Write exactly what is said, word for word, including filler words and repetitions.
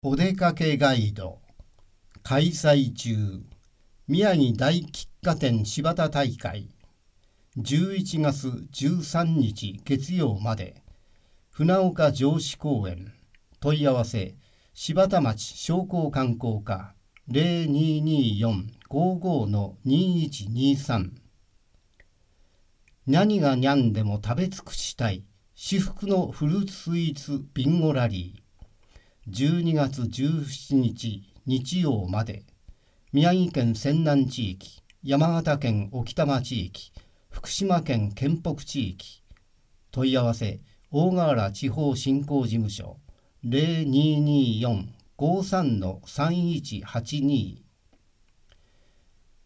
お出かけガイド開催中宮城大喫茶店柴田大会じゅういちがつじゅうさんにち月曜まで船岡城址公園問い合わせ柴田町商工観光課 ゼロにーにーよん ごーごー のにーいちにーさん。何がにゃんでも食べ尽くしたい至福のフルーツスイーツビンゴラリーじゅうにがつじゅうしちにち日曜まで宮城県泉南地域、山形県置賜地域、福島県県北地域問い合わせ大河原地方振興事務所 ゼロにーにーよん ごーさんのさんいちはちに